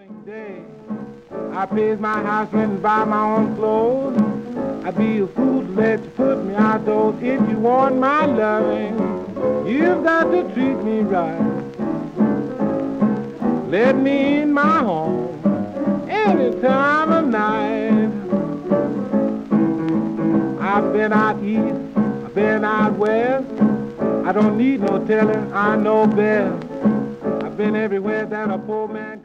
day. I pays my house rent and buy my own clothes. I'd be a fool to let you put me outdoors. If you want my loving, you've got to treat me right. Let me in my home any time of night. I've been out east, I've been out west. I don't need no telling, I know best. I've been everywhere that a poor man